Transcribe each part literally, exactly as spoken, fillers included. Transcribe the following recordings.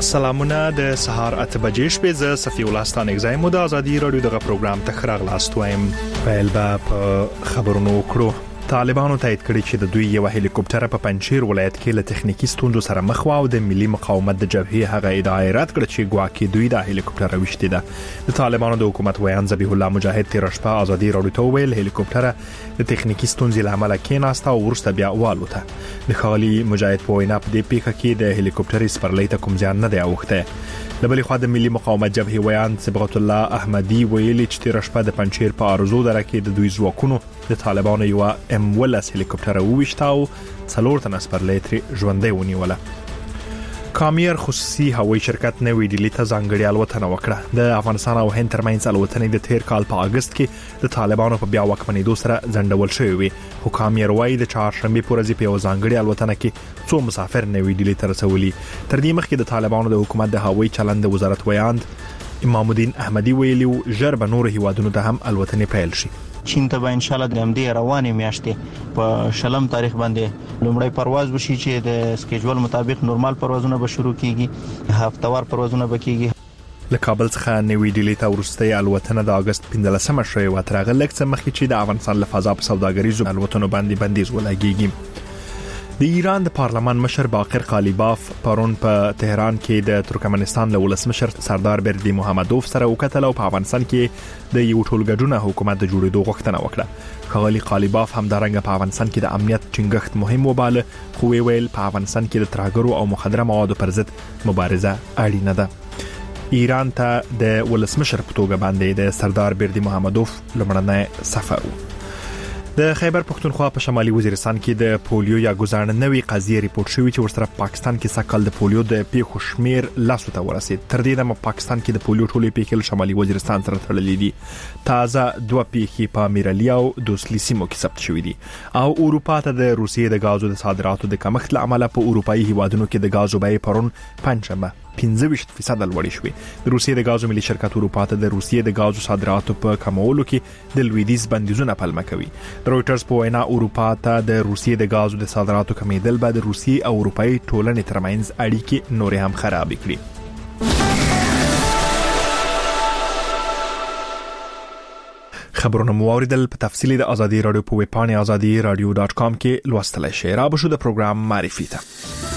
سلامونه د سهار اته بجې شپې ز صفي ولستان اگزایم د ازادي رادیو دغه پروګرام ته خراغلاست وایم. پیل به په خبرونو کړو. طالبانو تایید کړی چې د دوی یو هلیکوپټر په پنجشیر ولایت کې له تخنیکی ستونزو سره مخ و او د ملي مقاومت د جبهې هغه ادعای رد کړ چې ګواکې دوی د هلیکوپټر وشتي ده. د طالبانو د حکومت ویان ذبیح الله مجاهد تیر شپه ازادي رادیو ته ویل هلیکوپټر د تخنیکی ستونزې لامل کېناسته او ورسته بیا والوته. د خالي مجاهد په وینا په دې پیښه کې د هلیکوپټر سپرلۍ ته کوم ځان نه دی اوخته. لبلې خوا د ملي مقاومت جبهې ویان صبغت الله احمدي ویلي چې تیر شپه د پنجشیر په ارزو دره کې د دوی ځواکونو د طالبانو یو ام ولس هلیکوپټر وویشتاو څلور تن سپرلۍ ترې ژوندۍ ونیوله. کامیر خصوصي هوایي شرکت نوې ډیلي ته ځانګړې الوتنه وکړه. د افغانستان او هند ترمنځ الوتنې د تیر کال په اگست کې د طالبانو په بیا واکمنېدو سره ځنډول شوې وي. خو کامیر وايي د چهارشنبه په ورځ په یو ځانګړې الوتنه کې څو مسافر نوې ډیلي ته رسولي. تر دې مخکې د طالبانو د حکومت د هوایي چلند وزارت ویاند امام الدین احمدي ویلي ژر به نور هیوادونو ته هم الوتنې پیل شي. چین ته به ان شاء الله د همدې روانې میاشتې په شلم تاریخ باندې لومړی پرواز وشي چې د سکیجول مطابق نورمال پروازونه به شروع کیږي، هفتوار پروازونه به کیږي. له کابل څخه نوې ډیلي ته ورسته الوتنه د اگست پنځلسمه شوې و تر هغه لږ څه مخکې چې د افغانستان له فضا په سوداګریزو الوتنو باندې بندیز ولګیږي. د ایران د پارلمان مشر باقر قالیباف پرون په تهران کې د ترکمنستان له ولسمشر سردار بردی محمدوف سره وکتل او په افغانستان کې د یو ټولګډونه حکومت د جوړېدو غوښتنه وکړه. خغلی قالیباف هم دارنګ په افغانستان کې د امنیت ټینګښت مهم وباله، خو ویل په افغانستان کې د ترهګرو او مخدره موادو پر ضد مبارزه اړینه ده. ایران ته د ولسمشر په توګه باندې د سردار بردی محمدوف لمړنی سفر و. د خیبر پختونخوا په شمالي وزیرستان کې د پولیو یا ګزارنه نوې قضیه ریپورت شوې چې ورسره پاکستان کې سکل د پولیو د پیښو شمیر لاسو ته ورسید. تر دې دمه پاکستان کې د پولیو ټولې پیښې شمالي وزیرستان سره تړلې دي. تازه دوه پیښې په میرالي او دوسلی سیمو کې ثبت شوې دي. او اروپا ته د روسیې د غازو د صادراتو د کمښت لامل په اروپאי هیوادونو کې د غازو بیې پرون پنځمه پنځه ویشت فیصد لوړې شوې. د روسیې د غازو ملي شرکت اروپا ته د روسیې د غازو صادراتو په کمولو کې د لویدیز بندیزونه پلمه کوي. د رويټرز په وینا اروپا ته د روسیې د غازو د صادراتو کمیدل به د روسیې او اروپאי ټولنې ترمنځ اړیکې نور هم خراب کړي. خبرونه موریدل په تفصیل د ازادي رادیو په ویب پاڼه ازادي رادیو ډاټ کام کې لوستلای شئ. را به شو د پروګرام معرفي ته.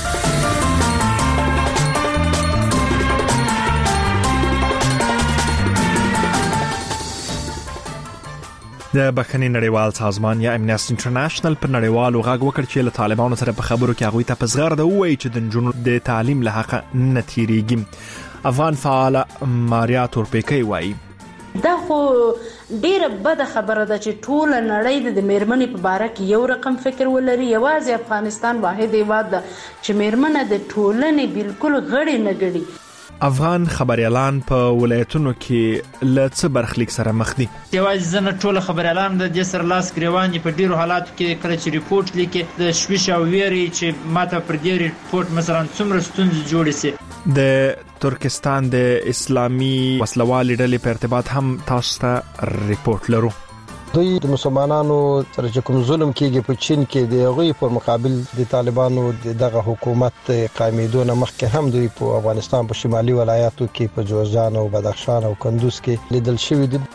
د بخښنې نړیوال سازمان یا امنیسټي انټرنیشنل پر نړیوالو غږ وکړ چې له طالبانو سره په خبرو کې هغوی ته په زغرده وایي چې د نجونو د تعلیم له حقه نه تیریږي. افغان فعال ماریا تورپیکۍ وایي دا خو ډیره بده خبره ده چې ټول نړۍ د میرمنې په باره کې یو رقم فکر ولري. یوازې افغانستان واحد هیواد ده چې میرمنه د ټولنې بالکل غړي نه ګڼي. افغان خبريالان په ولایتونو کې له څه برخلیک سره مخ دي. یوازې ځنه ټول خبريالان د دې سر لاس ګریوان په ډیرو حالاتو کې کله چې ریپورت لیکي د شویش او ویری چې ماته پر دې ریپورت مثلا څومره ستونزې جوړې سي. د ترکستان د اسلامي وسلوال ډلې په ارتباط هم تاسو ته ریپورت لرو. دوی د مسلمانانو سره چې کوم ظلم کیږي په چین کې د هغوی په مقابل د طالبانو دغه حکومت قائمېدو نه مخکې هم دوی په افغانستان په شمالي ولایاتو کې په جوزجان او بدخشان او کندوز کې لیدل شوی دي.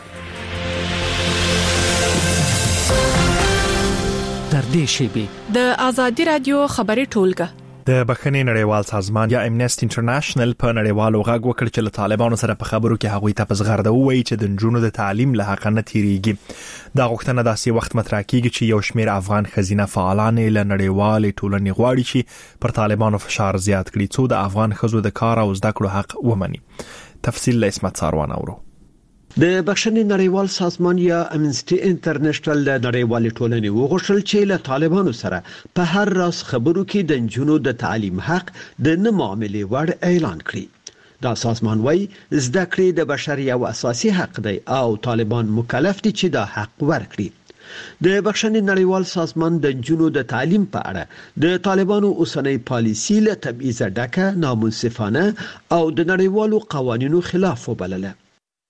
تر دې شیبې د ازادي رادیو خبري ټولګه د بخښنې نړیوال سازمان یا امنیسټي انټرنیشنل په نړیوالو غږ وکړ چې له طالبانو سره په خبرو کې هغوی ته په زغرده وایي چې د نجونو د تعلیم له حقه نه تیریږي. دا غوښتنه داسې وخت مطرح کیږي چې یو شمېر افغان ښځینه فعالان له نړیوالې ټولنې غواړي چې پر طالبانو فشار زیات کړي څو د افغان ښځو د کار او زده کړو حق ومني. تفصیل له اسمت ساروان اورو. د بخښنې نړیوال سازمان یا امنیسټي انټرنیشنل د نړیوال ټولنې وغوښتل چې له طالبانو سره په هر راز خبرو کې د نجونو د تعلیم حق د نه معاملې وړ اعلان کړي. دا سازمان وايي زده کړې د بشر یو اساسي حق دی او طالبان مکلف دي چې دا حق ورکړي. د بخښنې نړیوال سازمان د نجونو د تعلیم په اړه د طالبانو اوسنۍ پالیسي له تبعیض ډکه، نامنصفانه او د نړیوالو قوانینو خلاف وبلله.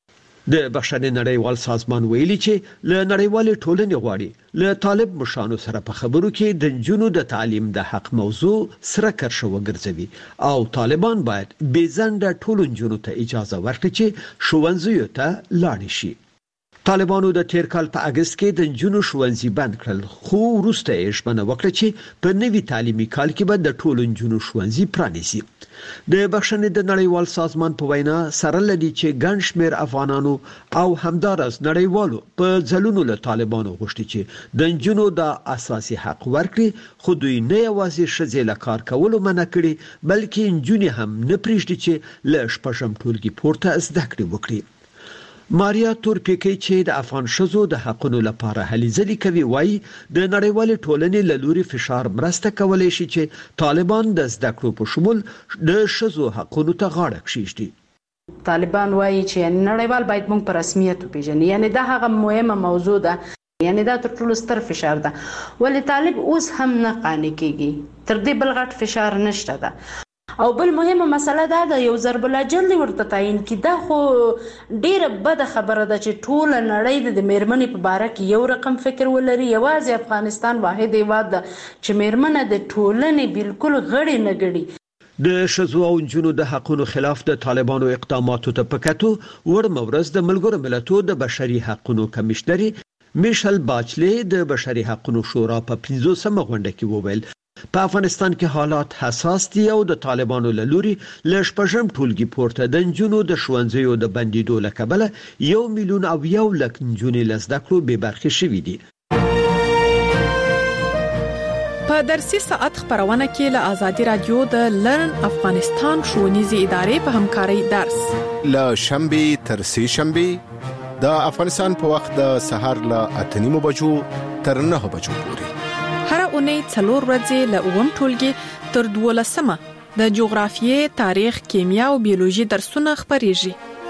د بخښنې نړیوال سازمان ویلي چې له نړیوال ټولنې غواړي له طالب مشانو سره په خبرو کې د جنونو د تعلیم د حق موضوع سره کرښه وګرځوي او طالبان باید بېځنډه ټول جنونو ته اجازه ورکړي چې ښوونځیو ته لاړ شي. طالبانو د تیر کال په اگست کې د جنونو ښوونځي بند کړل، خو وروسته یې ژمنه وکړه چې په نوي تعلیمي کال کې به د ټولو جنونو ښوونځي پرانیزي. د بخښنې د نړیوال سازمان په وینا سره لدی چې ګڼ شمېر افغانانو او همدارس نړیوالو په ځلونو له طالبانو غوښتي چې د جنونو د اساسي حق ورکړي، خو دوی نه یوازې ښځې له کار کولو منع کړي بلکې نجونې هم نه پرېږدي چې له شپږم ټولګي پورته زده کړې وکړي. ماریا تورپیکی چې د افغان ښځو د حقونو لپاره هلې ځلې کوي وایي د نړیوالې ټولنې له لوري فشار مرسته کولای شي چې طالبان د زده کړو په شمول د ښځو حقونو ته غاړه کېږدي. طالبان وایي چې نړیوال باید موږ په رسمیت وپېژني، یعنی دا هغه مهمه موضوع ده، یعنی دا تر ټولو ستر فشار ده، ولې طالب اوس هم نه قانع کېږي، تر دې بل غټ فشار نشته ده. او بل مهمه مسله دا ده یو ضرب الاجل ورته تعیین کی، دا خو ډیره بده خبره ده چې ټول نړۍ د میرمنې په باره کې یو رقم فکر ولري. یوازې افغانستان واحد هیواد ده چې میرمنه د ټولنې بالکل غړي نه ګړي. د ښځو او نجونو د حقونو خلاف د طالبانو اقداماتو ته پکاتو ورمه ورځ د ملګرو ملتونو د بشري حقونو کمشنري میشل باچلې د بشري حقونو شورا په پنځوسمه غونډه کې وویل په افغانستان کې حالات حساس دي او د طالبانو له لوري له شپږم ټولګي پورته د نجونو د ښوونځیو د بندیدو له کبله یو میلیون او یو لک نجونې له زده کړو بې برخې شوي دي. په درسي ساعت خبرونه کې له آزادي رادیو د لرن افغانستان ښوونیزې ادارې په همکارۍ درس له شنبه تر سه شنبه د افغانستان په وخت د سهار له اته نیمو بجو تر نهه بجو پورې هر اونۍ څلور ورځې له اووم ټولګي تر دولسمه د جغرافیې، تاریخ، کیمیا او بیولوژي درسونه خبرېږي.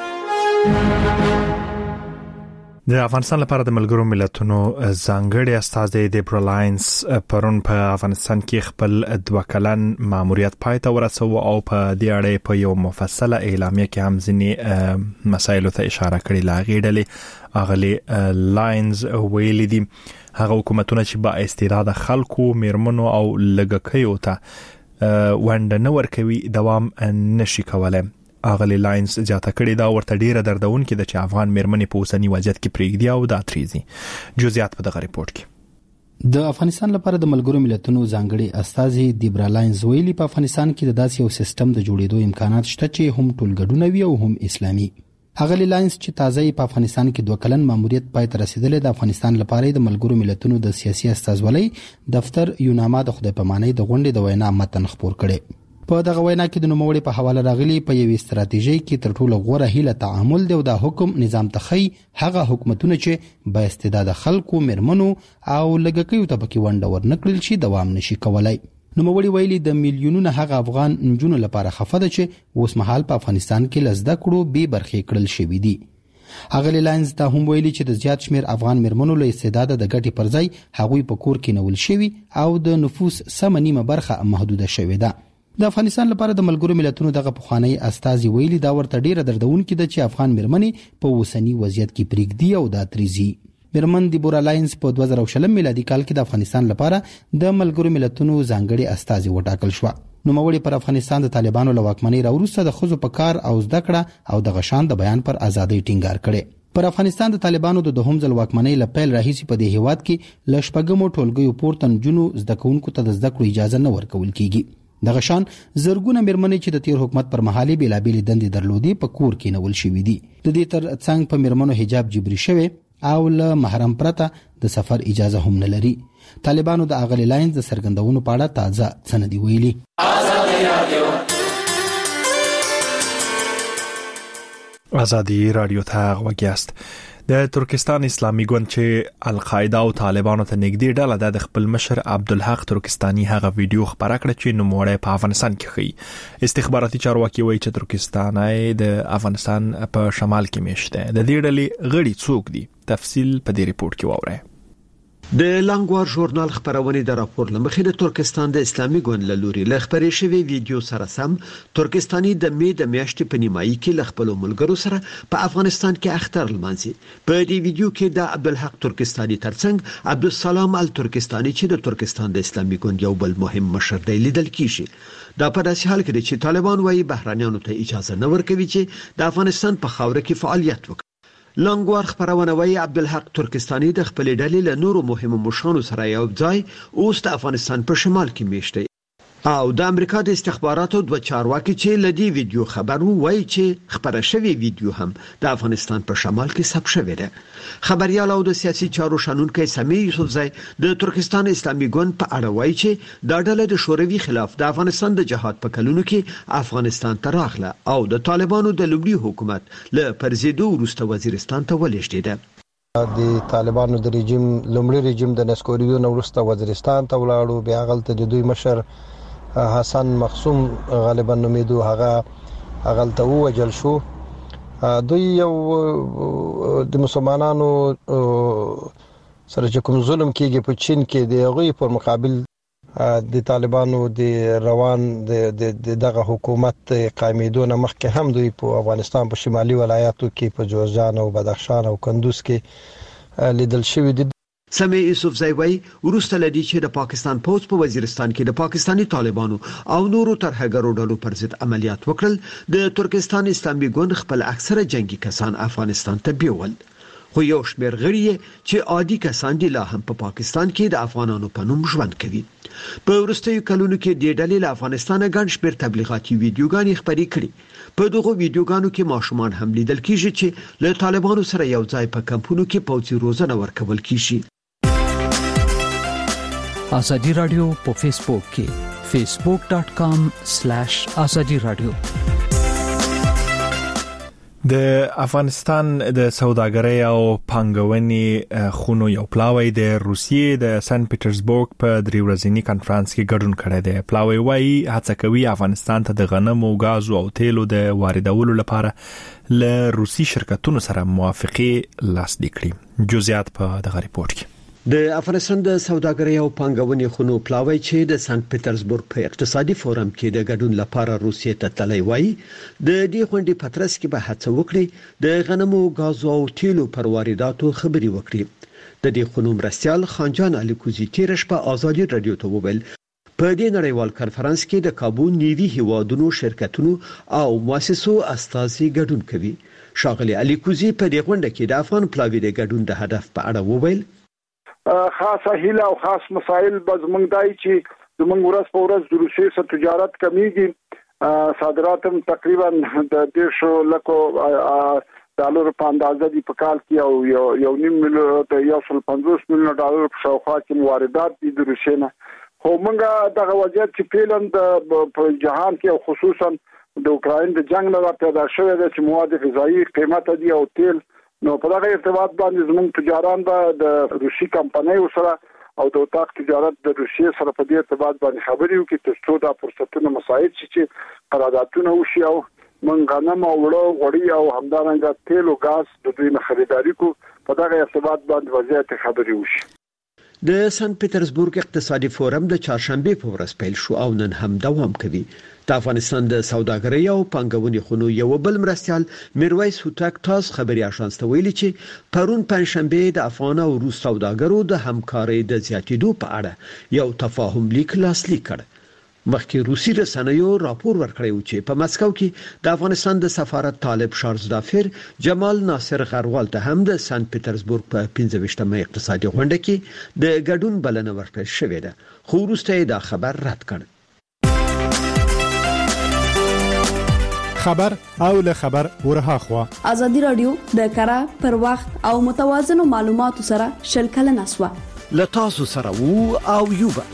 د افغانستان لپاره د ملګرو ملتونو ځانګړي استازی دیبرا لاینز پرون په افغانستان کې خپل دوه کلن ماموریت پای ته ورسوه او په دې اړه په یو مفصله اعلامیه کې هم ځینې مسایلو ته اشاره کړې. لا غیډلې اغلی لاینز ویلي دي هغه حکومتونه چې با استعداد خلکو، میرمنو او لږکیو ته ونډه نه ورکوي دوام نشي کولای. اغلی لاینز زیاته کړې دا ورته ډیره دردونکې ده چې افغان میرمنې په اوسني وضعیت کې پرېږدي او دا تریزي. جزئیات په دغه ریپورت کې. د افغانستان لپاره د ملګرو ملتونو ځانګړي استازي دیبرا لاینز ویلي په افغانستان کې د داسې یو سیستم د جوړېدو امکانات شته چې هم ټولګډونه وي او هم اسلامي. اغلی لاینز چې تازه په افغانستان کې دوه کلن ماموریت پای ته رسیدلی د افغانستان لپاره د ملګرو ملتونو د سیاسي استازولۍ دفتر یوناما د خدای پامانۍ د غونډې د وینا متن خپور کړي. په دغه وینا کې د نوموړي په حواله راغلي په یوې ستراتیژي کې تر ټولو غوره هیله تعامل دی او د حکم نظام تخی هغه حکومتونه چې با استعداد خلکو، میرمنو او لږکیو ته پکې ونډه ورنکړل شي دوام نشي کولای. نوموړي ویلي د میلیونونو هغه افغان نجونو لپاره خفه ده چې اوس مهال په افغانستان کې لزده کړو بې برخې کړل شوي دي. اغلی لاینز ته هم ویلي چې د زیات شمیر افغان میرمنو له استعداد د ګټې پر ځای هغوی په کور کې نول شوي او د نفوس سمه نیمه برخه محدوده شوې ده. د افغانستان لپاره د ملګرو ملتونو دغه پخوانی استازي ویلي دا ورته ډیره دردونکې ده چې افغان میرمنې په اوسني وضعیت کې پرېږدي او دا تریزي. میرمن دیبورا لاینز په دوه زره شل میلادي کال کې د افغانستان لپاره د ملګرو ملتونو ځانګړي استازي وټاکل شو. نوموړي پر افغانستان د طالبانو له واکمنۍ راوروسته د ښځو په کار او زده کړه او د غشان د بیان پر ازادۍ ټینګار کړي. پر افغانستان د طالبانو د دوهم ځل واکمنۍ له پیل راهیسې په دې هیواد کې له شپږمو ټولګیو پورته نجونو زده کوونکو ته د زده کړو اجازه نه ورکول کیږي. د غشان زرګونه میرمنې چې د تیر حکومت پر مهالي بیلابېلې دندې درلودې په کور کې نول شوي دي. د دې تر څنګ په میرمنو حجاب جبري شوی او له محرم پرته د سفر اجازه هم نه لري. طالبانو د اغلی لاینز د سرګندونو په اړه تازه څه نه دي ویلي. آزادی رادیو ته غوږیاست. د ترکستان اسلامي ګوند چې القاعده او طالبانو ته نږدې ډله د خپل مشر عبدالحق ترکستاني هغه ویډیو خبره کړه چې نوموړی په افغانستان کې ښیي. استخباراتي چارواکي وایي چې ترکستان د افغانستان په شمال کې میشته. د دې ډلې غړي څوک دي؟ تفصیل په دې ریپورت کې واورئ. د لانګوار ژورنال خبرونه د راپور لمخې د ترکستان د اسلامي ګوند له لوري له خبرې شوی ویډیو سره سم ترکستاني د می د میاشتې په نیمایي کې ل خپل ملګرو سره په افغانستان کې اختر لمانځي. په دې ویډیو کې د عبدالحق ترکستاني ترڅنګ عبدالسلام ال ترکستاني چې د ترکستان د اسلامي ګوند یو بل مهم مشر دی لیدل کیږي. دا په داسې حال کې چې طالبان وايي بهرانيانو ته اجازه نه ورکوي چې د افغانستان په خاوره کې فعالیت وکړي. لانګوار خبرونه وايي عبدالحق ترکستاني د خپل ډلې له نورو مهمو مشرانو سره یو ځای اوس د افغانستان په شمال کې میشته او د امریکا د استخباراتو دوه چارواکي چې لدی ویډیو خبر وایي چې خبره شوی ویډیو هم د افغانستان په شمال کې ثبت شوی دی. خبريال او د سیاسي چارو شنونکي سمي یوسفزای د ترکستان اسلامي ګوند په اړه وایي چې دا ډله د شوروي خلاف د افغانستان د جهاد په کلونو کې افغانستان ته راغله او د طالبانو د لومړي حکومت له پرزیدو وروسته وزیرستان ته ولېږدېده. د طالبانو د رژیم لومړي رژیم د نسکوریو نو وروسته وزیرستان ته ولاړو. بیا غلطه د دوی مشر حسن مخصوم غالبا نومیدو هغه غلطه وجل شو. دوی یو د مسلمانانو سره چې کوم ظلم کیږي په چین کې د هغوی پر مقابل د طالبانو د روان د دغه حکومت قائمېدو نه مخکې هم دوی په افغانستان په شمالي ولایاتو کې په جوزجان او بدخشان او کندوز کې لیدل شوی دي. سمي یوسفزای وای ورسته لدی چې د پاکستان پوز په وزیرستان کې د پاکستاني طالبانو او نورو ترهګرو ډلو پر ضد عملیات وکړل. د ترکستان اسلامي ګوند خپل اکثره جنگي کسان افغانستان ته بیول خو یو شمېر غړي چې عادي کسان دي لا هم په پاکستان کې د افغانانو په نوم ژوند کوي. په وروستیو کلونو کې د ډلې له افغانستان ګڼ شمېر تبلیغاتي ویډیوګانې خپرې کړي. په دغه ویډیوګانو کې ماشومان هم لیدل کیږي چې له طالبانو سره یو ځای په کمپونو کې پوځي روزنه ورکول کیږي. آزادی رادیو په فیسبوک کې فیسبوک ډاٹ کام سلیش آزادی رادیو. د افغانستان د سوداګرۍ او پانګونې خونو یو پلاوی د روسیې د سن پیټرزبورګ په درې ورځني کانفرنس کې ګډون کړی دی. پلاوی وايي هڅه کوي افغانستان ته د غنمو، غازو او تیلو د واردولو لپاره له روسي شرکتونو سره موافقه لاسلیک کړي. جزئیات په دغه ریپورت کې. د افغانستان د سوداګرۍ او پانګونې خونو پلاوی چې د سن پیټرزبورګ په اقتصادي فورم کې د ګډون لپاره روسیې ته تللی وای د دې غونډې په ترڅ کې به هڅه وکړي د غنمو، غازو او تیلو پر وارداتو خبري وکړي. د دې خونو مرستيال خانجان الیکوزی تیرش په آزادی رادیو ته وویل په دې نړیوال کانفرنس کې د کابو نیوي هیوادونو شرکتونو او مؤسسو استازي ګډون کوي. شاغلي الیکوزی په دې غونډه کې د افغان پلاوی د ګډون د هدف په اړه وویل خاصه هیله او خاص مسایل به زمونږ دای چې زمونږ ورځ په ورځ د روسیې سره تجارت کمیږي. صادرات هم تقریبا د دیرشو لکو ډالر په اندازه دي په کال کې او یو یو نیم میلیون د یو سل پنځوس میلیون ډالر په شاوخوا کې واردات دي د روسیې نه. خو موږ دغه وضعیت چې فعلا د جهان کې او خصوصا د اوکراین د جنگ نه پیدا شوی دی چې مواد غذایی قیمت دي او تیل نو په دغه ارتباط باندې زموږ تجاران به د روسي کمپنیو سره او د اتاق تجارت د روسیې سره په دې ارتباط باندې خبرې وکړي ترڅو دا فرصتونه مساعد شي چې قراردادونه وشي او موږ غنم او وړو غوړي او همدارنګه تیل او غاز د دوی نه خریداري کو په دغه ارتباط باندې وضعیت خبرې وشي. د سن پیټرزبورګ اقتصادي فورم د چهارشنبه په ورځ پیل شو او نن هم دوام کوي. د افغانستان د سوداګرۍ او پانګونې خونو یو بل مرستيال میرویس هوتک تاس خبري آژانس ته ویلي چې پرون پنځشنبه د افغان او روس سوداګرو د همکارۍ د زیاتېدو په اړه یو تفاهم لیک لاسلیک کړ. مخکې روسي رسنیو راپور ورکړی و چې په مسکو کې د افغانستان د سفارت طالب شارزدافر جمال ناصر غروال ته هم د سن پیټرزبورګ په پنځه ویشتمه اقتصادي غونډه کې د ګډون بلنه ورکړل شوې ده خو وروسته دا خبر رد کړ. خبر او له خبر ورها خوا آزادی رادیو د کارا پر وخت او متوازن معلوماتو سره شلکل نسوا لتاسو سره وو او یوبا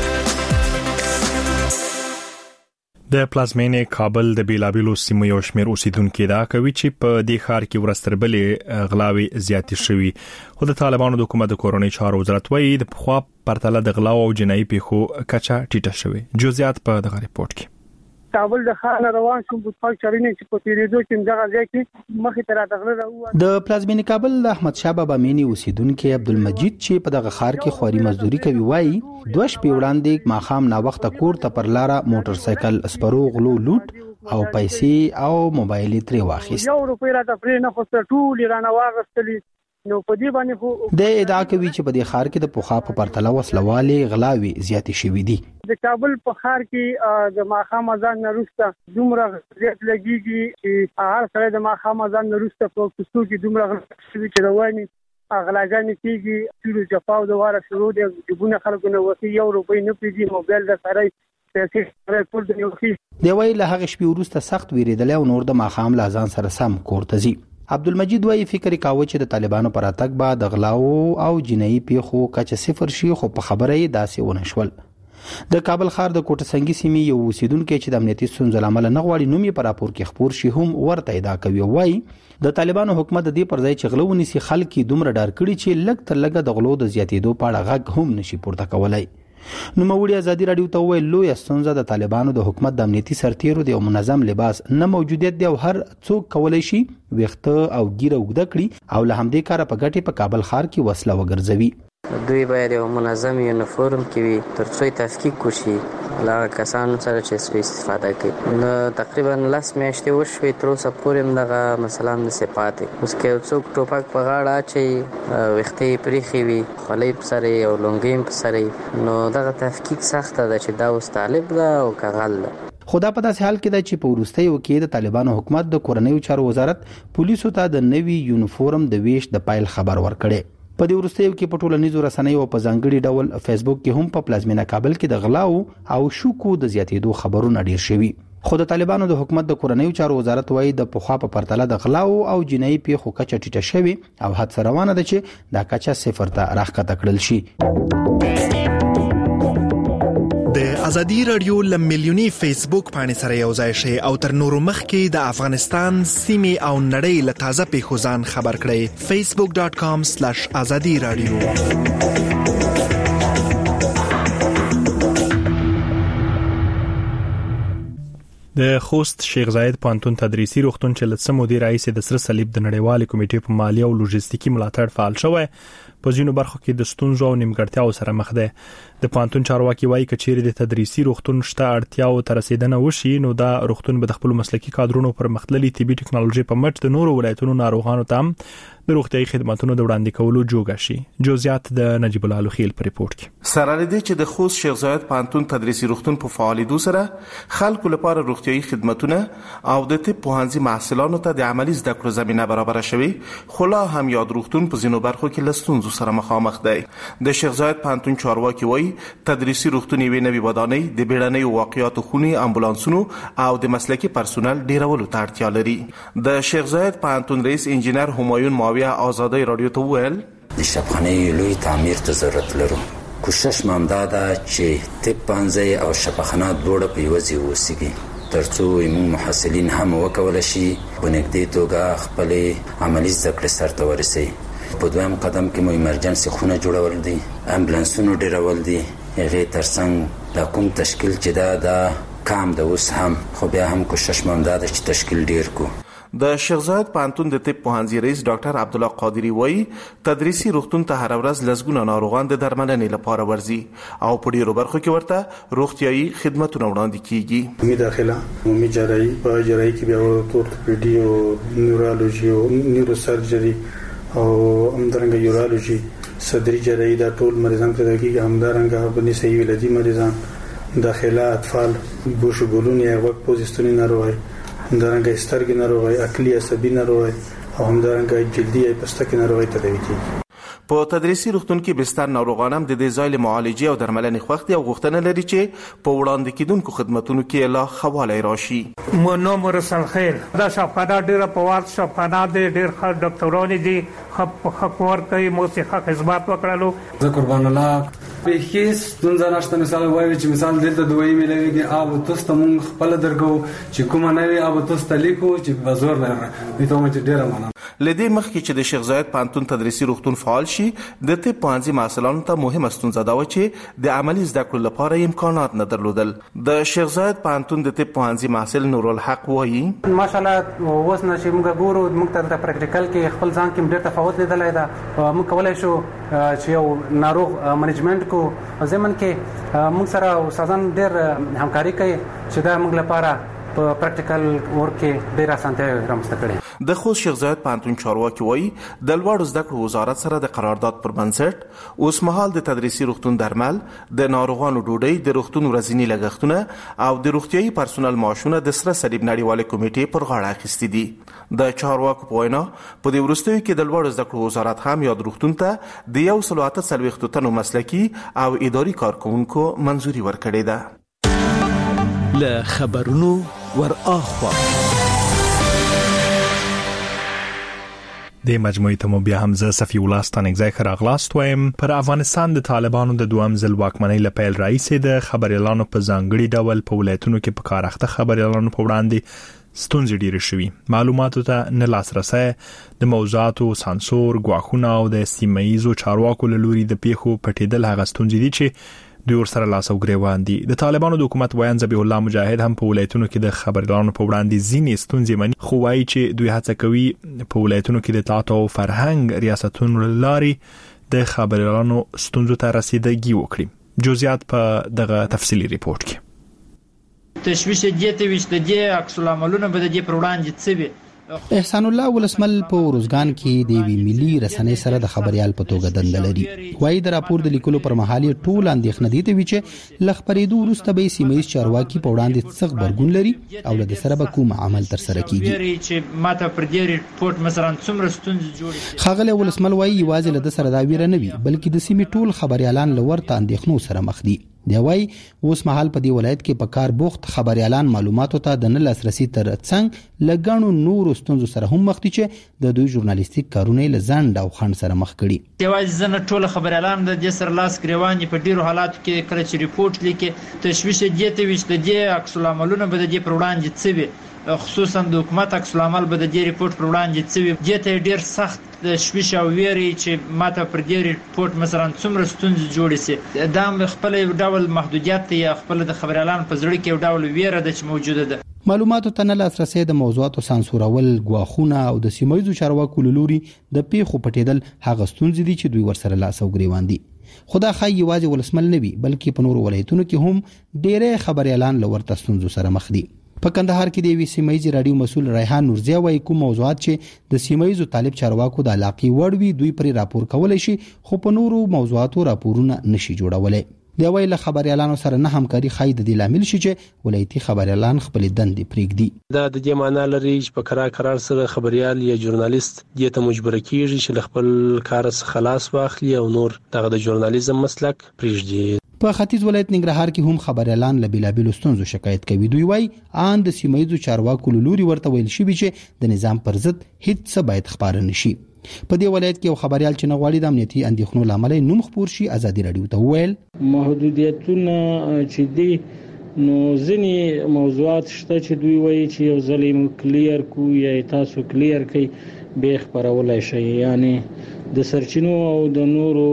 د پلازمینې کابل د بیلابیلو سیمو یو شمېر اوسیدونکو دا کوي چې په دې ښار کې ورستربلې غلاوي زیاتې شوي خو د طالبانو د حکومت د کورونی چارو وزارت وایي د پخوا پرتله د غلاو او جنایي پیښو کچا ټیټه شوې. جزئیات په دغه ریپورت کې. کابل د خان روان شوم په خپل چرینه چې په تیریدو کې دغه ځای کې مخې ته راغله راو د پلازمین کابل د احمد شاه بابا مینی اوسیدونکو عبدالمجید چې په دغه ښار کې خوري مزدوري کوي وایي دوه شپې وړاندې ماخام نا وخت کور ته پر لاره موټر سایکل سپرو غلو لوټ او پیسې او موبایل ترې واخیست. یو روپۍ راته پرې نه خوسته ټول رانه واغستلی. نو په دې باندې خو د ادعا کوي چې په دې ښار کې د پوخا په پرتله وسلوالې غلاوي زیاتې شوې دي. د کابل په ښار کې د ماخام اذان نرسته دومره زیات لګيږي چې هر سره د ماخام اذان نرسته په کوڅو کې دومره غلاوي چې رواني اغلاګانې کېږي چې جفاو د واره شروع دي جبونه خلکو نه وسی یو روپۍ نه پیږي موبایل د سره پیسې سره ټول د یو خې دی وی له هغه شپې وروسته سخت ویریدل او نور د ماخام لازان سره سم کور ته ځي. عبدالمجید وايي فکر کاوه چې د طالبانو پر اتک با د غلاو او جنایي پیښو کچه صفر شي خو په خبره یې داسې ونه شول. د کابل ښار د کوټه سنگي سیمې یو اوسیدونکو چې د امنیتي ستونزو لامل نه غواړي نوم یې پر راپور کې خبر شي هم ورته ادعا کوي. وايي د طالبانو حکومت د دې پر ځای چې غلو ونیسي خلک دومره ډار کړي چې لږ تر لږه د غلو د زیاتېدو په اړه غږ هم نشي پورته کولای. نو موري ازادي رادیو ته ویل لوی ستونزه د طالبانو د حکومت د امنیتي سرتیرو د منظم لباس نه موجودیت دی او هر څوک کولای شي ویخته او ګیره وګد کړي او له همدې کاره په ګټه په کابل ښار کې وسله وګرځوي. دوی باید یو منظم یونیفورم کې وي ترڅو تفکیک وشي لا کسان سره چې سوء استفاده کوي. نو تقریبا لاس میاشتې وشوي تر اوسه پورې دغه مثلا د صفات اوس کې څوک ټوپک په غاړه چې وختې پریخي وي خلې په سره او لونګیم په سره نو دغه تفکیک سخته ده چې دا اوس طالب ده او کغل ده. خدا په داسې حال کې ده چې په وروستیو کې د طالبانو حکومت د کورنیو چارو وزارت پولیسو ته د نوي یونیفورم د ویش د پایل خبر ورکړي. په دې وروستیو کې په ټولنیزو رسنیو او په ځانګړي ډول فیسبوک کې هم په پلازمینه کابل کې د غلاو او شوکو د زیاتېدو خبرونه ډیر شوي. خو د طالبانو د حکومت د کورنیو چارو وزارت وايي د پخوا په پرتله د غلاو او جنایي پیښو کچه ټیټه شوي او حد روانه ده چې دا کچه صفر ته راښکته کړل شي. د ازادي رادیو ل میلیونی فیسبوک باندې سره یو ځای شي او تر نورو مخکې د افغانستان سیمې او نړۍ له تازه پیښو ځان خبر کړئ. فیسبوک ډاټ کام سلیش ازادي رادیو. د خوست شیخ زاید پانتون تدریسي روغتون چې لڅ مدیر رئیس د سره صلیب د نړیوال کمیټې په مالی او لوجستیکي ملاتړ فعال شوی په ځینو برخو کې د ستونزو او نیمګړتیاو سره مخ ده. د پانتون چارواکي وایي کچېری د تدریسي روغتون شته اړتیاو تر رسیدنه وشي نو دا روغتون به د خپل مسلکي کادرونو پر مختللي طبي ټکنالوژي په مټ د نورو ولایتونو ناروغانو ته د روغتيایي خدماتونو د وړاندې کولو جوګه شي. جزئیات د نجیب الله لوخیل په ریپورت کې. سره لدی چې د خوست شیخ زاید پانتون تدریسي روغتون په فعالیدو سره خلکو لپاره روغتيایي خدماتونه او د طب پوهنځي محصلانو ته د عملی زده کړو زمينه برابر شوي خو لا هم یاد روغتون په ځینو برخو کې لستونزو سره مخامخ دی. د شیخ زاید پانتون چارواکي وایي تدریسي روغتون یې نوې ودانۍ د بیړنۍ واقعیاتو خونې امبولانسونو او د مسلکي پرسونل ډیرولو ته اړتیا لري. د شیخ زاید پانتون رئیس انجینر همایون ماویه آزادی رادیو ته ویل د شفاخانه لوی تعمیر ته ضرورت لرو. کوشش مام دا ده چې طب پنځه او شفاخانه دوړه په یوه ځای وسیږي ترڅو ایمون محصلین هم وکول شي په نږدې توګه خپل عملی زده کړې سرته ورسوي. په دویم قدم کې مو ایمرجنسي خونه جوړول دي امبولانسونو ډیرول دي هغه ترڅنګ د کوم تشکیل چې دا د کام د اوس هم خو بیا هم کوشش مام دا ده چې تشکیل ډیر کو. د شیخ زاید پانتون د طب پوهنځي رئیس ډاکټر عبدالله قادری وایي تدریسي روغتون ته هر ورځ لسګونه ناروغان د درملنې لپاره ورځي او په ډیرو برخو کې ورته روغتيایي خدماتونه وړاندې کیږي. می داخله می جراحي په جراحي کې بیا اورتوپیډي او نیورولوژي او نیوروسرجري او همدارنګه یورولوژي صدري جراحي دا ټول مریضان ته دغه همدارنګه بني صحیح ولادي مریضان داخله اطفال بوش ګولون یا وق پوزیستونی ناروغي همدارنګه سترګې ناروغي عقلي عصبي ناروغي او همدارنګه جلدي یا پستکي ناروغي تداوي کیږي. په تدریسي روغتون کې بستر ناروغان هم د دې ځای له معالجې او درملنې خوښتي او غوښتنه لري چې په وړاندې کېدونکو خدماتونو کې لا حواله راشي. مونو مرسل خیر دا شفاخانه ډیره په وخت شفاخانه دی ډیر ښه ډاکټران دي خپ حق ورکوي مو سي حق خدمات وکړلو. زه قربان الله په هیڅ ستونزه نشته. مثال وایي چې مثال دلته دوی ملويږي او تاسو ته مونږ خپل درګو چې کومه نه وي او تاسو ته لیکو چې بازار نه وي ته مې ډیره مننه. لدې مخکې چې د شیخ زاید پوهنتون تدریسي روغتون فعال شي د طب پوهنځي محصلانو ته مهمه ستونزه دا و چې د عملي زده کړو لپاره امکانات نه درلودل. د شیخ زاید پوهنتون د طب پوهنځي محصل نورالحق وایي ماشاءالله اوس نه چې موږ ګورو موږ ته د پریکټیکل کې خپل ځان کې ډېر تفاوت لیدلی ده. موږ کولی شو چې یو ناروغ منیجمنت کو ضمن کې موږ سره استادان ډېر همکاري کوي چې دا موږ لپاره په پریکټیکل ورک کې ډېر اسانتیا رامنځته کړې. د خوست شیخ زاید پوهنتون چارواکي وایي د لوړو زده کړو وزارت سره د قرارداد پر بنسټ اوس مهال د تدریسي روغتون درمل، د ناروغانو ډوډۍ، د روغتون ورځني لګښتونه او د روغتیايي پرسونل معاشونه د سره صلیب نړیوالې کمیټې پر غاړه اخیستي دي. د چارواکو په وینا په دې وروستیو کې د لوړو زده کړو وزارت هم یاد روغتون ته د یو سل اته څلوېښتو تنو مسلکي او اداري کارکوونکو منظوري ورکړې ده. له خبرونو ور اخوا د مجموعي ته مو بیا هم زه صفي الله ستانکزی ښه راغلاست وایم. پر افغانستان د طالبانو د دوهم ځل واکمنۍ له پیل راهیسې د خبریالانو په ځانګړي ډول په ولایتونو کې په کار اخته خبریالانو په وړاندې ستونزې ډېرې شوي. معلوماتو ته نه لاسرسی، د موضوعاتو سانسور، ګواښونه او د سیمه ییزو چارواکو له لوري د پیښو پټېدل هغه ستونزې دي چې دوی ورسره لاس او ګریوان دي. د طالبانو د حکومت ویان ذبیح الله مجاهد هم په ولایتونو کې د خبريالانو په وړاندې ځینې ستونزې مني، خو وايي چې دوی هڅه کوي په ولایتونو کې د اطلاعات او فرهنګ ریاستونو لاري د خبريالانو ستونزو ته رسیدګي وکړي. جزئیات په دغه تفصیلی ریپورت کې. تشویش دې ته وشته دې عکس العملونه به دې پر وړاندې څه وي. احسان الله ولسمل په روزګان کې د وی ملي رسنۍ سره د خبريال په توګه دند لري. وایي د راپور د لیکلو پر مهال ټول اندېښنه دي ته چې لخبرېدو وروسته به سیمه‌یز چارواکي په وړاندې څه خبرګون لري او له سره به کوم عمل تر سره کیږي. چې ماته پر دې ریپورت مثلا څومره ستونزې جوړې خغله ولسمل وایي یوازې له سره دا ویره نه وي بلکې د سیمې ټول خبريالان لورته اندېښنو سره مخ دي. دی وای اوس مهال په دې ولایت کې په کار بوخت خبريالان معلوماتو ته د نه لاسرسي تر څنګ لګانو نور ستونزو سره هم مخ دي چې د دوی ژورنالیستیک کارونه له ځند او خند سره مخ کړي. دی وای ځنه ټول خبريالان د دې سر لاس ګریوان په ډیرو حالاتو کې کله چې ریپورت لیکي تشویش دې ته وشته دې عکس العملونه به دې پر وړاندې څه وي، خصوصا د حکومت عکس العمل به د دې ریپورت پر وړاندې څه وي. دې ته ډیر سخت د شویش او ویری چې ماته پر دې ریپورت مثلا څومره ستونزې جوړې سي. دا خپل ډول محدودیت یا خپل د خبريالان په زړه کې ډول ویره د چې موجوده ده. معلوماتو ته نه لاسرسي، د موضوعاتو سانسورول، ګواښونه او د سیمایي چارواکو لوري د پیښو پټېدل هغه ستونزې دي چې دوی ورسره لاس او ګریوان دي. خدا خای یوازې ولسمل نه وي بلکې په نورو ولایتونو کې هم ډېرې خبريالان لورته ستونزو سره مخ دي. په کندهار کې د وی سیمایي رادیو مسول ریحان نورزیا وایي کوم موضوعات چې د سیمایي طالب چارواکو د علاقې وړ وي دوی پر راپور کولای شي خو په نورو موضوعاتو راپورونه نشي جوړولای. دی وایي له خبريالانو سره نه همکاري خای د دې لامل شي چې ولایتي خبريالان خپل دندې پرېږدي. دا د دې معنی لري چې په قرار قرار سره خبريال یا ژورنالیست دې ته مجبور کیږي چې خپل کار څخه خلاص واخلي او نور دغه د ژورنالیزم مسلک پرېږدي. په ختیځ ولایت ننګرهار کې هم خبريالان له بیلابیلو ستونزو شکایت کوي. دوی وایي ان د سیمایي چارواکو لوري ورته ویل شي چې د نظام پر ضد هیڅ څه باید خبره نشي. په دې ولایت کې یو خبريال چې نغواړي د امنیتي اندېښنو لامل نوم خپور شي ازادي رادیو ته ویل محدودیتونه چې دي نو ځینې موضوعات شته چې دوی وایي چې یو ځل کلیر کو یا تاسو کلیر کړئ به خبرولای شي، یعنی د سرچینو او د نورو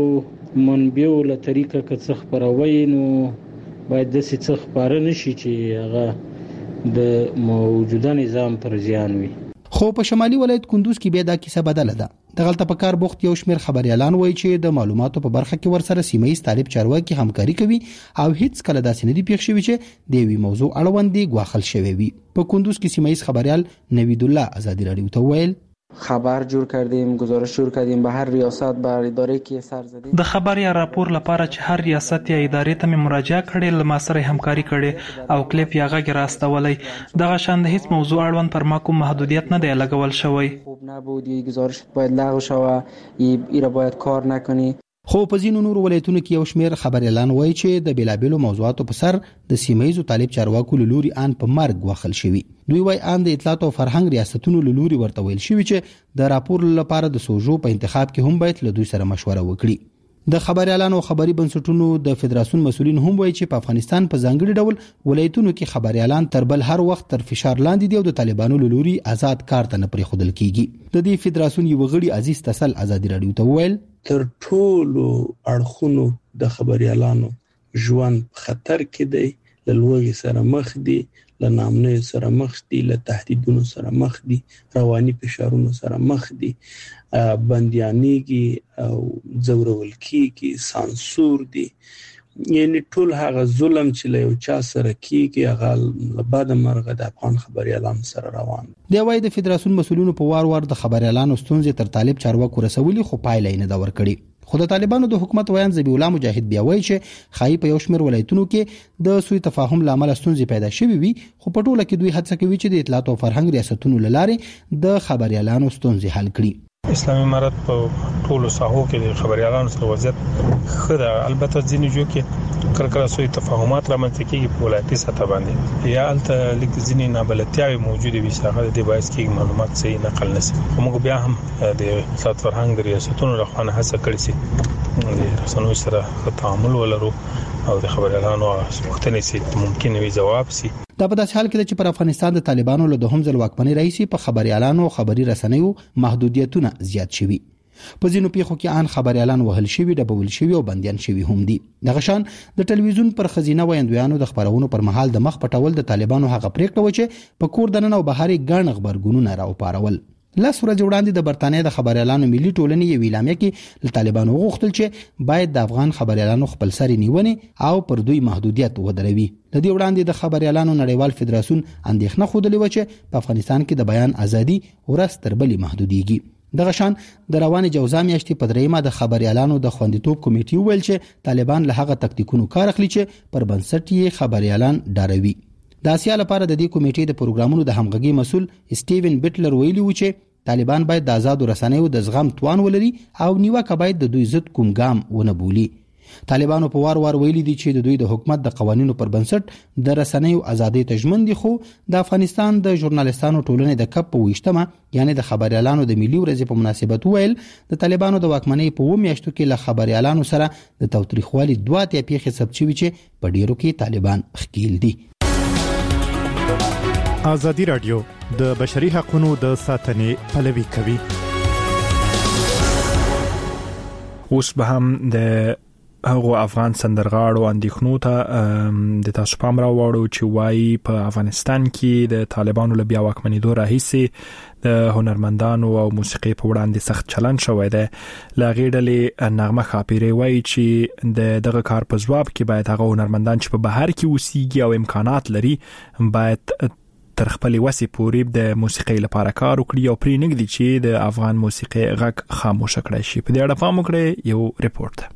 منبعو له طریقه که څه خبروي نو باید د څه خبره نشي چې هغه د موجوده نظام پر زیان وي. خو په شمالي ولایت کندوز کې به دا کیسه بدله ده. دغلته په کار بوخت یو شمېر خبريالان وایي چې د معلوماتو په برخه کې ورسره سیمایي طالب چارواکي همکاري کوي او هیڅ کله داسې نه دی پیښ شوی چې د وی موضوع اړوندې غواخل شوی وي. په کندوز کې سیمایي خبريال نوید الله آزادی رادیو ته ویل خبر جور کردیم، گزارش جور کردیم به هر ریاست بر اداره کې سر زدیم. د خبر یا راپور لپاره چې هر ریاست یا ادارې ته مراجعه کړې لمه سره همکاري کړې او کلیپ یا غږ راستولای دغه شان د هیڅ موضوع اړوند پر ما کوم محدودیت نه دی لګول شوی. خوب نبود، گزارش باید لغو شوه، ایره باید کار نکنی. خو په ځینو نورو ولایتونو کې یو شمېر خبريالان وایي چې د بیلابیلو موضوعاتو په سر د سیمایي طالب چارواکو لوري ان په مرګ وخل شوی. دوی وایي ان د اطلاعات او فرهنګ ریاستونو لوري ورته ویل شوی چې د راپور لپاره د سوژو په انتخاب کې هم باید له دوی سره مشوره وکړي. د خبريالانو خبري بنسټونو د فدراسیون مسؤلین هم وایي چې په افغانستان په ځانګړي ډول ولایتونو کې خبريالان تر بل هر وخت تر فشار لاندې دي او د طالبانو له لوري آزاد کار ته نه پرېښودل کیږي. د دې فدراسیون یو غړي عزیز تسل ازادي رادیو ته وویل تر ټولو اړخونو د خبريالانو ژوند خطر کې دی، له لوږې سره مخ دي، له نامنۍ سره مخ دي، له تهدیدونو سره مخ دي، رواني فشارونو سره مخ دي، بنديانيږي او ځورول کیږي، سانسور دي. یعنی ټول هغه ظلم چې له یو چا سره کیږي هغه له بعد مرغه د افغان خبريالانو سره روان دی. وايي د فدراسیون مسؤلینو په وار وار د خبريالانو ستونزې تر طالب چارواکو رسولي خو پایله نه دا ور کړی. خو د طالبانو د حکومت ویان ذبیح الله مجاهد بیا وایي چې خای په یو شمېر ولایتونو کې د سوء تفاهم لامل ستونزې پیدا شوې وي، خو په ټوله کې دوی هڅه کوي چې د اطلاعات او فرهنګ ریاستونو لاره د خبريالانو ستونزې حل کړي. اسلامي امارت په ټولو ساحو کې د خبريالانو سره وضعیت ښه ده. البته ځینې جو کې کله کله سوء تفاهمات رامنځته کېږي په ولایتي سطح باندې، یا البته لیک ځینې نابلدتیاوې موجوده وي چې هغه د باعث کېږي معلومات صحیح نقل نشي. خو موږ بیا هم د اطلاعات فرهنګ د ریاستونو لخوا هڅه کړې چې د رسنیو سره تعامل ولرو او د خبريالانو غوښتنې چې ممکن وي جواب شي. دا په داسې حال کې چې پر افغانستان د طالبانو له دوهم ځل واکمنۍ رئیسي په خبريالانو خبري رسنیو محدودیتونه زیات شوي. په ځینو پیښو کې ان خبريالان وهل شوي، ډبول شوي او بنديان شوي هم دي. دغه شان د ټلویزیون پر خزینه ویندویانو د خبرونو پر مهال د مخ پټول د طالبانو هغه پریکړه و چې په کور دننه او بهاري ګڼ خبرګونونه راوپارول. لاس ورځ وړاندې د برتانیې د خبريالانو ملي ټولنې یو اعلامیه کې له طالبانو غوښتل چې باید د افغان خبريالانو خپل سری نیونې او پر دوی محدودیت ودروي. د دې وړاندې د خبريالانو نړیوال فدراسیون اندېښنه خوده و چې په افغانستان کې د بیان ازادي ورځ تر بلې محدوديږي. دغه شان د روان جوزا میاشتې په دریمه د خبريالانو د خوندیتوب کمیټې ویل چې طالبان له هغه تکتیکونو کار اخلي چې پر بنسټ یې خبريالان ډاروي. د اسیا لپاره د دې کمیټې د پروګرامونو د همغږي مسول سټیون بیټلر ویلي و چې طالبان باید د آزاد رسنیو د زغم توان ولري او نیوکه باید د دوی ضد کوم ګام ونه بولي. طالبانو په وار وار ویلي دي چې د دوی د حکومت د قوانینو پر بنسټ د رسنیو ازادي تضمین دي، خو د افغانستان د ژورنالیستانو ټولنې د کپ په ویشتمه یعنی د خبريالانو د ملي ورځې په مناسبت ویل د طالبانو د واکمنۍ په و میاشتو کې له خبريالانو سره د توتریخوالي دوه اتیا پیښې ثبت شوي چې په ډیرو کې طالبان ښکیل دي. ازادي رادیو د بشري حقوقو د ساتنې پلوي کوي. اوس به هم د هغه افغان سندرغاړو اندېښنو ته د تاسو پام راوړو چې وايي په افغانستان کې د طالبانو له بیا واکمنېدو راهیسې د هنرمندانو او موسیقي په وړاندې سخت چلن شوی دی. له هغې ډلې نغمه خاپیري وايي چې د دغه کار په ځواب کې باید هغه هنرمندان چې په بهر کې اوسېږي او امکانات لري باید تر خپل وسې پورې د موسیقي لپاره کار وکړي او پرې نګدي چې د افغان موسیقي غږ خاموش کړي شي. په دې اړه پام وکړئ یو ریپورت.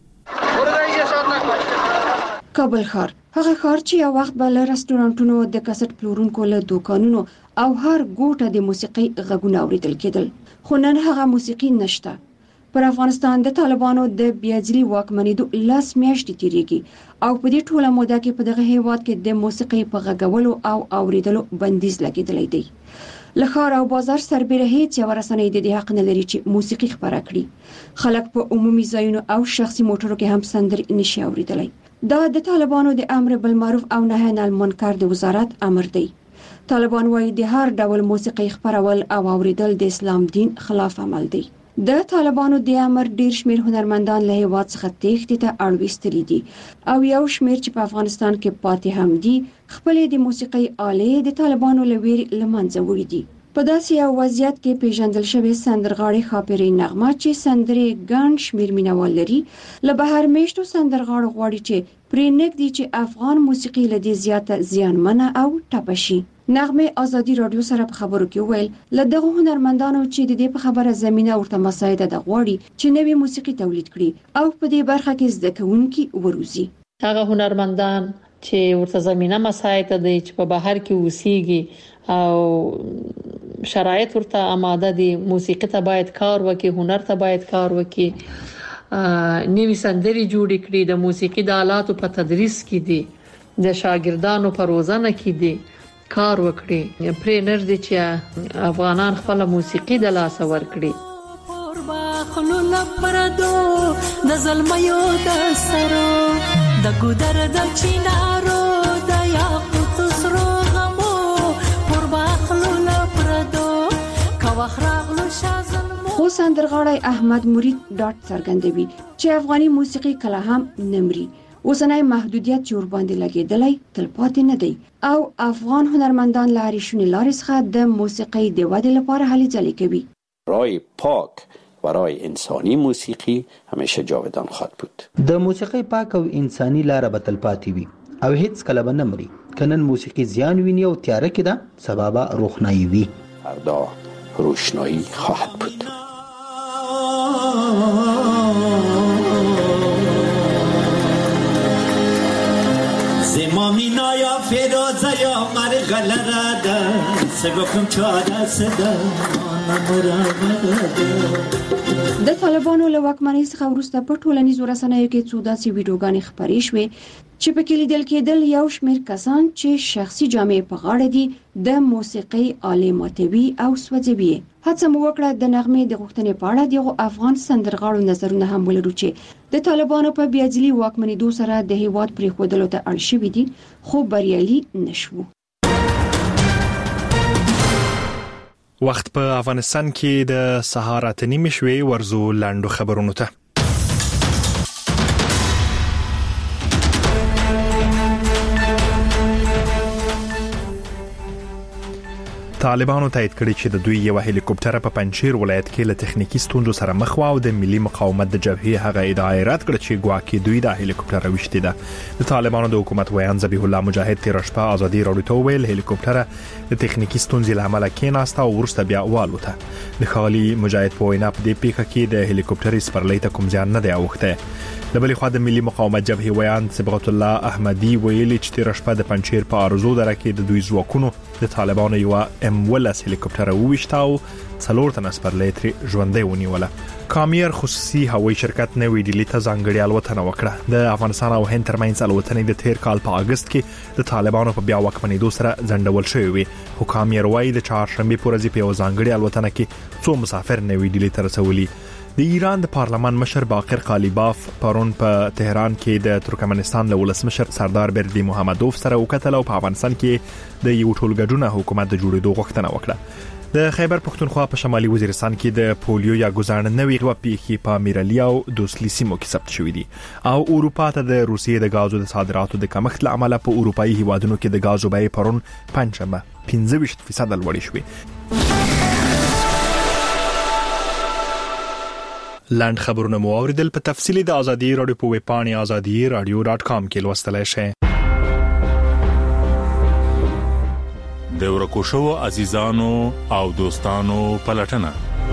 کابل ښار هغه ښار چې یو وخت بل رستورانټونو د کسټ پلورونکو له دوکانونو او هر ګوټه د موسیقي غږونه اوریدل کېدل، خو نن هغه موسیقي نشته. پر افغانستان د طالبانو د بیاځلي واکمنېدو لاس میاشتې تیریږي او په دې ټوله موده کې په دغه هیواد کې د موسیقي په غږولو او اوریدلو بندیز لګیدلی دی. له ښار او بازار سربېره هیڅ یوه رسنۍ د دې حق نه لري چې موسیقي خپره کړي. خلک په عمومي ځایونو او شخصي موټرو کې هم سندرې نشي اوریدلی. دا د طالبانو د امر بالمعروف او نهی عن المنکر د وزارت امر دی. طالبان وايي د هر ډول موسیقي خپرول او اوریدل د اسلام دین خلاف عمل دی. د طالبانو د امر ډیر شمیر هنرمندان له هیواد څخه تېښتې ته اړوستلي دي او یو شمیر چې په افغانستان کې پاتې هم دي خپل د موسیقي آلې د طالبانو له ویرې له منځه وړي دي. په داسې یو وضعیت کې پیژندل شوی سندرغاړي خاپیري نغمه چې سندرې ګڼ شمیر مینوال لري له بهر میشتو سندرغاړو غواړي چې پرې نږدې چې افغان موسیقي له دې زیاته زیانمنه او ټپه شي. نغمه ازادي رادیو سره په خبرو کې ویل له دغه هنرمندانو چې د دې په خبره زمينه ورته مساعده د غواړي چې نوې موسیقي تولید کړي او په دې برخه کې زده کوونکي وروزي. هغه هنرمندان چې ورته زمينه مساعده دي چې په بهر کې اوسېږي او شرایط ورته آماده دي، موسیقي ته باید کار وکړي، هنر ته باید کار وکړي، نوې سندرې جوړې کړي، د موسیقي د آلاتو په تدریس کې دي، د شاګردانو په روزنه کې دي کار وکړي. پرې نږدې چې افغانان خپل موسیقي د لاس ورکړي. خلو لپردو د د زلمیو د سرو د ګودر د چینارو د یاقوت سرو غمو قرباخلو لپردو کوخراغلو شازل خو سندرغاړی احمد مرید ډاټ څرګندوي چې افغاني موسیقي کله هم نمري. اوسنۍ محدودیت چې ورباندې لګېدلی تلپاتې نه دی او افغان هنرمندان له هرې شونې لارې څخه د موسیقۍ د ودې لپاره هلې ځلې کوي. رای پاک برای انسانی موسیقی همیشه جاودان خواهد بود. د موسیقۍ پاک او انساني لاره به تلپاتې وي او هیڅ کله به نه مري. که نن موسیقي زیان ویني او تیاره کې ده، سبا به روښنایي وي. فردا روشنایی خواهد بود. زمامینا یا فیروزه یا مرغلره ده سبکم چاره سده د طالبانو له واکمنۍ څخه وروسته په ټولنیزو رسنیو کې څو داسې ویډیوګانې خپرې شوې چې په کې لیدل کېدل یو شمېر کسان چې شخصي جامې په غاړه دي د موسیقۍ آلې ماتوي او سوځوي. هڅه مو وکړه د نغمې د غوښتنې په اړه دغه افغان سندرغاړو نظرونه هم ولرو چې د طالبانو په بیاځلي واکمنېدو سره د هیواد پرېښودلو ته اړ شوي دي، خو بریالي نشو. وخت په افغانستان کې د سهار اته نیمې شوې. ورزو لاندو خبرونو ته. طالبانو تایید کړی چې د دوی یو هلیکوپټر په پنجشیر ولایت کې له تخنیکی ستونزو سره مخ و او د ملي مقاومت د جبهې هغه ادعا رد کړ چې ګواکې دوی د هلیکوپټر وشتي ده. د طالبانو د حکومت ویان ذبیح الله مجاهد تیر شپه ازادي راډیو ته ویل هلیکوپټر د تخنیکی ستونزې له امله کېناسته او ورسته بیا والوته. د خالي مجاهد په وینا په دې پیښه کې د هلیکوپټر سپرلۍ ته کوم ځان نه دی اوخته. د بلې خوا د ملي مقاومت جبهې ویان صبغت الله احمدي ویلي چې تیر شپه د پنجشیر په ارزو دره کې د دوی ځواکونو د طالبانو یو ام ولس هلیکوپټر وویشتاو څلور تنه سپرلۍ ترې ژوندۍ ونیوله. کامیر خصوصي هوایي شرکت نوې ډیلي ته ځانګړې الوتنه وکړه. د افغانستان او هند ترمنځ الوتنې د تیر کال په اگست کې د طالبانو په بیا واکمنېدو سره ځنډول شوې وي. خو کامیر وایي د چهارشنبه په ورځ په یو ځانګړې الوتنه کې څو مسافر نوې ډیلي ته رسولي. د ایران د پارلمان مشر باقر قالیباف پرون په تهران کې د ترکمنستان له ولسمشر سردار بردی محمدوف سره وکتل او په افغانستان کې د یو ټولګډونه حکومت د جوړېدو غوښتنه وکړه. د خیبر پختونخوا په شمالي وزیرستان کې د پولیو یا ګزارنه نوې غوا پیښې په میرالي او دوسلی سیمو کې ثبت شوې دي او اروپا ته د روسیې د غازو د صادراتو د کمښت له امله په اروپאי هیوادونو کې د غازو بیې پرون پنځمه پنځه ویشت فیصد لوړې شوې. لاند خبرونه مو اوریدل. په تفصیلی د ازادي رادیو په ویب پاڼې ازادي رادیو ډاټ کام کې لوستلای شئ. د ورکو شو عزیزانو او دوستانو پلټنه.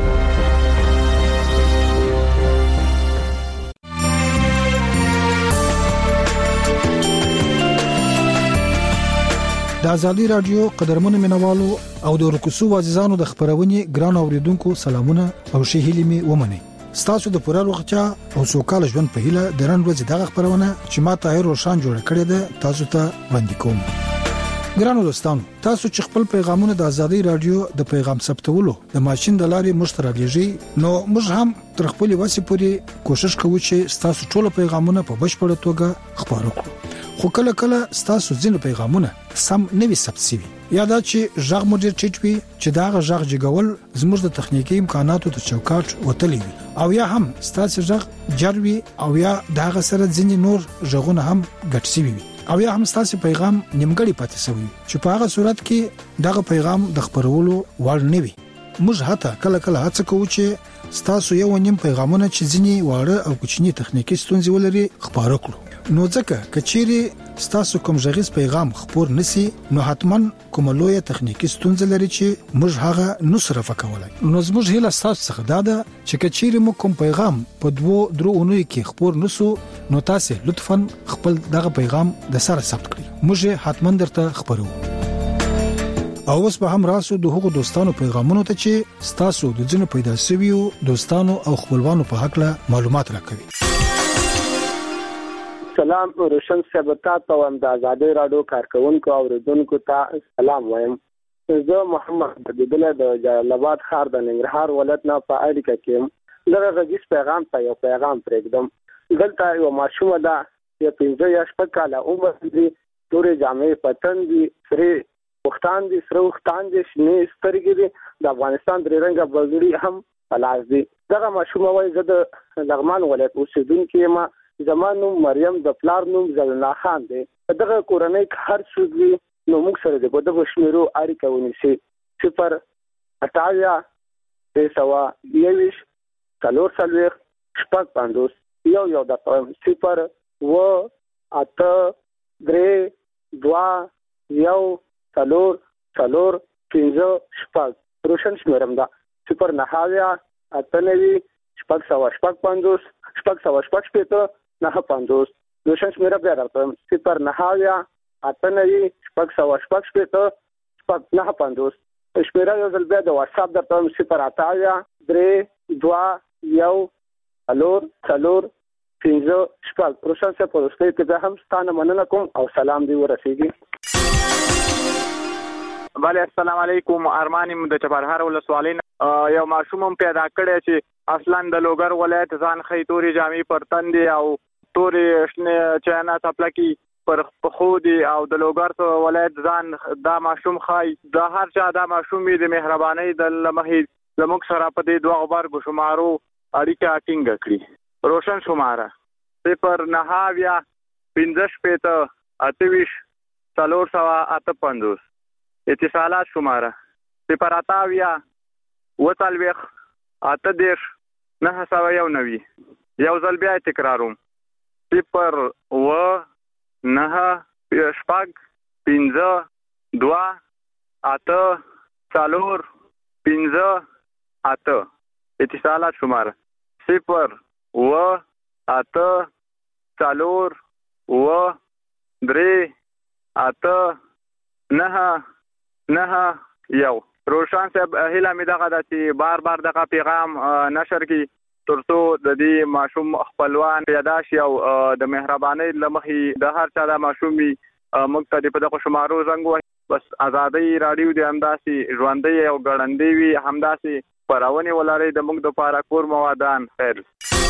د ازادي رادیو قدرمن منوالو او د ورکو شو عزیزانو د خبرونې ګران اوریدونکو سلامونه او ښه هیلې می ومنئ. ستاسو د پوره روغتیا او سوکاله ژوند په هیله د نن ورځې دغه خبرونه چې ما طاهر روشان جوړ کړی ده تاسو ته وړاندې کوم. ګرانو دوستانو، تاسو چې خپل پیغامونه د ازادي رادیو د پیغام ثبتولو د ماشين د لارې مشترکېږي، نو موږ هم تر خپل وسې پورې کوشش کوو چې تاسو ټول پیغامونه په بشپړ توګه خبرو کړو. خو کله کله تاسو ځینې پیغامونه سم نه وي ثبت شوي یا دا چې ژغ مو ډیر ټیټ وي چې دا ژغ جګول زموږ د تخنیکی امکاناتو ته چوکاټ وتلی وي او یا هم تاسو ژغ جروي او یا دا سره ځینې نور ژغونه هم ګټ شوي وي او یا هم تاسو پیغام نیمګړی پاتې شوی چې په هغه صورت کې دغه پیغام د خبرولو وړ نه وي. موږ هڅه کله کله هڅه کوو چې تاسو یو نیم پیغامونه چې ځینی واړه او کوچنی تخنیکی ستونزې ولري خبرو کړو. نو ځکه کچيري تاسو کوم ژغیز پیغام خبر نسی نو حتمان کوم لوی تخنیکی ستونزې لري چې موږ هغه نو صرف کولای. نو زموږ هیله تاسو څخه دا ده چې کچيري مو کوم پیغام په دوو درو اونۍ کې خبر نسو نو تاسو لطفاً خپل دغه پیغام د سره ثبت کړئ. موږ حتمان درته خبرو. او اوس به هم راسو د هغو دوستانو پیغامونو ته چې تاسو د ځینو پیدا شویو دوستانو او خپلوانو په حق له معلومات راکوي. سلام روشن صاحب تاسو هم د ازادي رادیو کارکونکو او اوریدونکو ته سلام وایم. زه محمد بدله د جلال آباد ښار د ننګرهار ولایت نه په اړیکه کې لږ غږیز پیغام ته یو پیغام پرېږدم. دلته یو ماشومه ده چې پنځه یا شپږ کاله عمر لري، تورې جامې پتن دي، سرې وختان دي، سره وختان دي، شنې سترګې دي، د افغانستان درې رنګه بګړي هم پلاس دي. دغه ماشومه وایي زه د لغمان ولایت اوسېدونکی یم، زما نوم مریم، د پلار نوم زلنا خان دی. دغه کورنۍ که هر څوک وي نو موږ سره د په دغه شمیرو اړیکه ونیسي. صفر اټاویا درې سوه یوویشت څلور څلوېښت شپږ پنځوس یو یو دقه صفر اووه اته درې دوه یو څلور څلور پنځه شپږ روشن شمیرم ده. صفر نهه اویا اته نوي شپږ سوه شپږ پنځوس شپږ سوه شپږ شپېته نهه پنځوس روشن شمیره بیا درته صفر نهه اویا اته نوي شپږ سوه شپږ شپېته شپږ نهه پنځوس شمیره یو ځل بیا د واتساپ درته صفر اته اویا درې دوه یو څلور څلور پنځه شپږ روشن صاحب په وروستۍ کې زه هم ستانه مننه کوم او سلام دی ورسېږي. بله السلام علیکم. ارمان یم د چپرهار ولسوالۍ نه. یو ماشوم هم پیدا کړی چې اصلا د لوګر ولایت ځان ښیي، تورې جامې پر تن دي او تورې شنې چاینا څپلکې پر پښو دي او د لوګر ولایت ځان دا ماشوم ښایي. د هر چا دا ماشوم وي د مهربانۍ د له مخې زموږ سره په دې دوه غبرګو شمارو اړیکه ټینګه کړي. روشن شماره صفر نهه اویا پنځه شپېته اته ویشت څلور سوه اته پنځوس. اتصالات شماره صفر اته اویا اوه څلوېښت اته دېرش نهه سوه یو نوي. یو ځل بیا تکراروم صفر اوه نهه شپږ پنځه دوه اته څلور پنځه اته. اتصالات شماره صفر اوه اته څلور اوه درې اته نهه نهه یو. روشان صاحب هیله مې دغه ده چې بار بار دغه پیغام نشر کړي ترڅو د دې ماشوم خپلوان پیدا شي او د مهربانۍ له مخې د هر چا دا ماشوم وي موږ ته د په دغه شمارو زنګ ووهي. بس ازادۍ راډیو د همداسې ژوندۍ او ګړندۍ وي، همداسې خپرونې ولرئ د موږ دپاره کور موادان. خیر.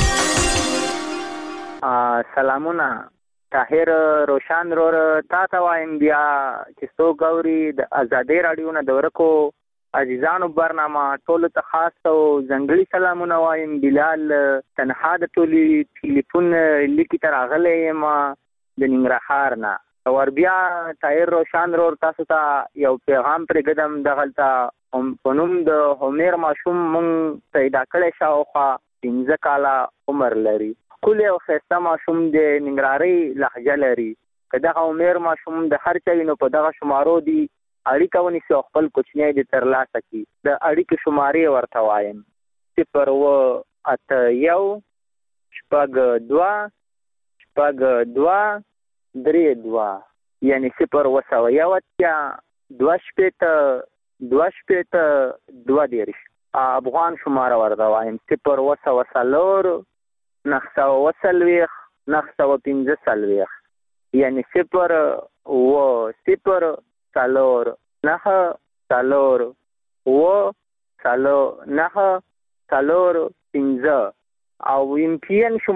سلامونه طاهر روشان رور تا ته وایم بیا چې څوک اوري د ازادۍ راډیو نه د ورکو عزیزانو برنامه ټولو ته خاص او ځانګړي سلامونه وایم. بلال تنها د ټولې ټلیفون لیکي ته راغلی یم د ننګرهار نه. ور بیا طاهر روشان رور تاسو ته یو پیغام پرېږدم. دغلته په نوم د همیر ماشوم مونږ پیدا کړی شاوخوا پنځه کاله عمر لري. ښکلی او ښایسته ماشوم د ننګرهارۍ لهجه لري. که دغه عمر ماشوم د هر چا وي نو په دغه شمارو دي اړیکه ونیسي او خپل کوچنی دې ترلاسه کړي. د اړیکې شمارې ورته وایم صفر اوه اته یو شپږ دوه شپږ دوه درې دوه یعنې صفر اوه سوه یو اتیا دوه شپېته دوه شپېته دوه دېرش. افغان شماره ورته وایم صفر اوه سوه څلور نهه سوه اوه څلوېښت نهه سوه پنځه څلوېښت یعنې صفر اوه صفر څلور نهه څلور اوه څلور نهه څلور پنځه او ایم پی ان